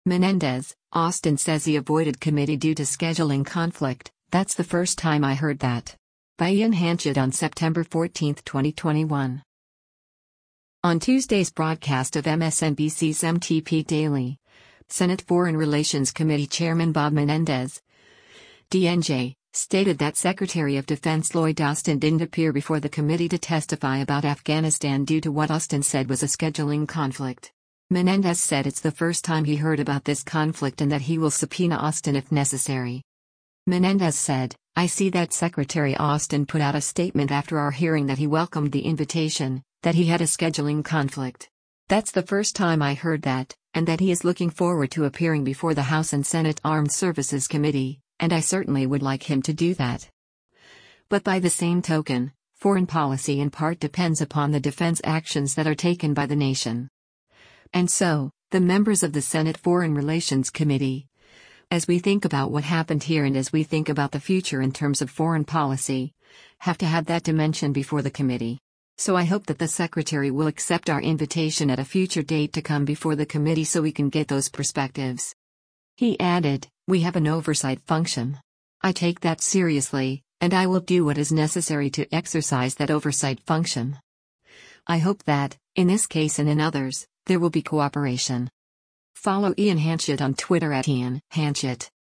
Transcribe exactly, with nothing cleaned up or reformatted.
Menendez, Austin says he avoided committee due to scheduling conflict. That's the first time I heard that. By Ian Hanchett on September fourteenth, twenty twenty-one. On Tuesday's broadcast of M S N B C's M T P Daily, Senate Foreign Relations Committee Chairman Bob Menendez, D N J, stated that Secretary of Defense Lloyd Austin didn't appear before the committee to testify about Afghanistan due to what Austin said was a scheduling conflict. Menendez said it's the first time he heard about this conflict and that he will subpoena Austin if necessary. Menendez said, "I see that Secretary Austin put out a statement after our hearing that he welcomed the invitation, that he had a scheduling conflict. That's the first time I heard that, and that he is looking forward to appearing before the House and Senate Armed Services Committee, and I certainly would like him to do that. But by the same token, foreign policy in part depends upon the defense actions that are taken by the nation. And so, the members of the Senate Foreign Relations Committee, as we think about what happened here and as we think about the future in terms of foreign policy, have to have that dimension before the committee. So I hope that the Secretary will accept our invitation at a future date to come before the committee so we can get those perspectives." He added, "We have an oversight function. I take that seriously, and I will do what is necessary to exercise that oversight function. I hope that, in this case and in others, there will be cooperation." Follow Ian Hanchett on Twitter at Ian Hanchett.